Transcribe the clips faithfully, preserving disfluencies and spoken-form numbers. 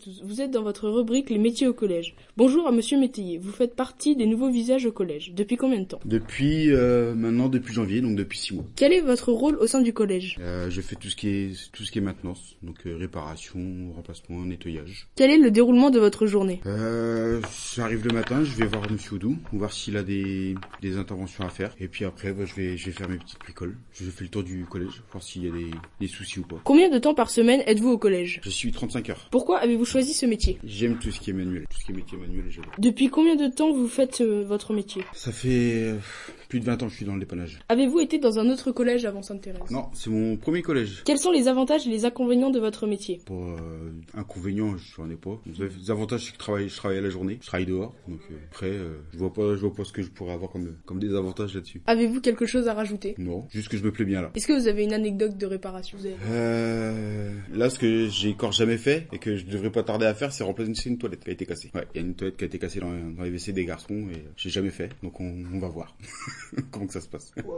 tous, vous êtes dans votre rubrique Les métiers au collège. Bonjour à Monsieur Métayer, vous faites partie des nouveaux visages au collège. Depuis combien de temps? Depuis euh, maintenant depuis janvier, donc depuis six mois. Quel est votre rôle au sein du collège? euh, Je fais tout ce qui est tout ce qui est maintenance, donc euh, réparation, remplacement, nettoyage. Quel est le déroulement de votre journée? euh, J'arrive le matin, je vais voir Monsieur Oudou, voir s'il a des, des interventions à faire. Et puis après, bah, je vais je vais faire mes petites bricoles. Je fais le tour du collège, voir s'il y a des, des soucis ou pas. Combien de temps par semaine êtes-vous au collège? Je suis trente-cinq heures. Pourquoi avez-vous choisi ce métier? J'aime tout ce qui est manuel, tout ce qui est métier manuel, j'aime. Depuis combien de temps vous faites euh, votre métier? Ça fait euh, plus de vingt ans que je suis dans le dépannage. Avez-vous été dans un autre collège avant Sainte-Thérèse? Non, c'est mon premier collège. Quels sont les avantages et les inconvénients de votre métier? Pour euh, inconvénients, j'en ai pas. Les avantages, c'est que je travaille, je travaille à la journée, je travaille dehors. Donc euh, après, euh, je vois pas, je vois pas ce que je pourrais avoir comme comme des avantages là-dessus. Avez-vous quelque chose à rajouter? Non, juste que je me plais bien là. Est-ce que vous avez une anecdote de réparation? Euh, là, ce que j'ai encore jamais fait et que je devrais pas tarder à faire, c'est remplacer une toilette qui a été cassée. Ouais, il y a une toilette qui a été cassée dans, dans les W C des garçons et j'ai jamais fait. Donc on, on va voir comment que ça se passe. Wow.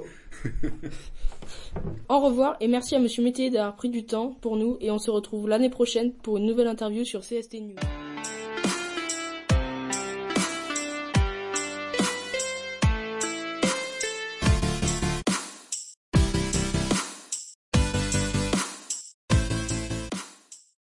Au revoir et merci à Monsieur Métayer d'avoir pris du temps pour nous et on se retrouve l'année prochaine pour une nouvelle interview sur C S T News.